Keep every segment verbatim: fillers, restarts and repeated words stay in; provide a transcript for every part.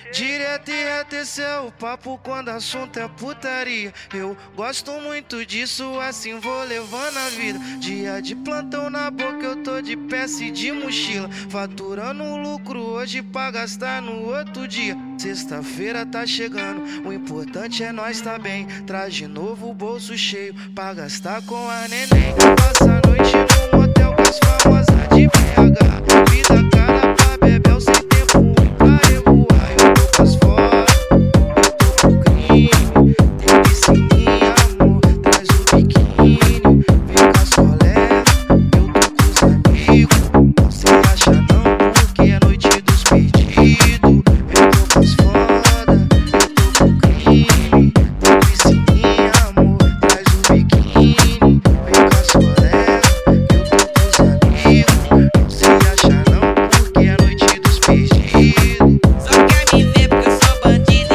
Direto e reto, esse é o papo quando assunto é putaria. Eu gosto muito disso, assim vou levando a vida. Dia de plantão na boca, eu tô de peça e de mochila, faturando lucro hoje pra gastar no outro dia. Sexta-feira tá chegando, o importante é nós tá bem. Traz de novo o bolso cheio pra gastar com a neném. Passa a noite no motel com as famosas de B H. Vida cara pra bebel sem tempo ruim pra revoar. Eu tô com as fora, eu tô com crime. Tem piscininha, amor, traz o biquíni. Vem com as colegas, eu tô com os amigos. Não se acha não, porque é noite dos pedidos. Eu tô com as foda, eu tô com crime. Tem piscininha, amor, traz o biquíni. Vem com as colegas, eu tô com os amigos. Não se acha não, porque é noite dos pedidos. Só quer me ver porque eu sou bandido,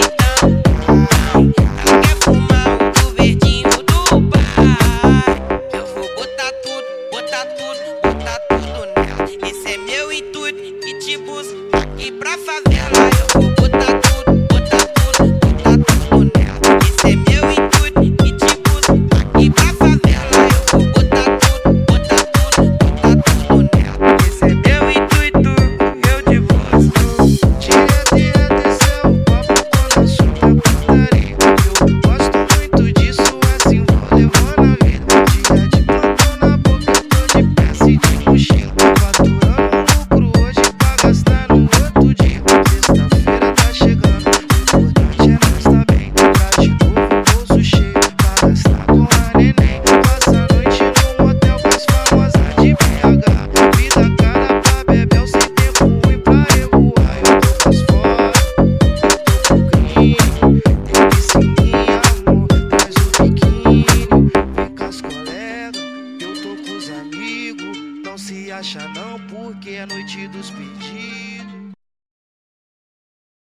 então não quer fumar o verdinho do pai. Eu vou botar tudo, botar tudo, botar tudo nela. Esse é meu intuito e te busco aqui pra favela. Eu vou botar tudo, botar tudo, botar tudo nela. Esse é meu intuito e te busco aqui pra favela. Eu vou botar tudo, botar tudo, botar tudo nela. Esse é meu intuito, eu te busco. Direto e reto, esse é o papo quando assunto é putaria. Eu gosto muito disso, assim vou levando a vida. Dia de plantão na boca, eu tô de peça e de mochila, faturando lucro hoje pra gastar no outro dia. Sexta-feira tá chegando, o importante é nós tá bem. Traz de novo o bolso cheio pra gastar com a neném. Passa a noite no motel com as famosas de B H. Vida cara pra bebel sem tempo ruim pra revoar. Eu tô com as fora, eu tô com crime. Tem piscininha, amor, traz o biquíni. Vem com as colegas, eu tô com os amigos. Não se acha não, porque é noite dos pedidos.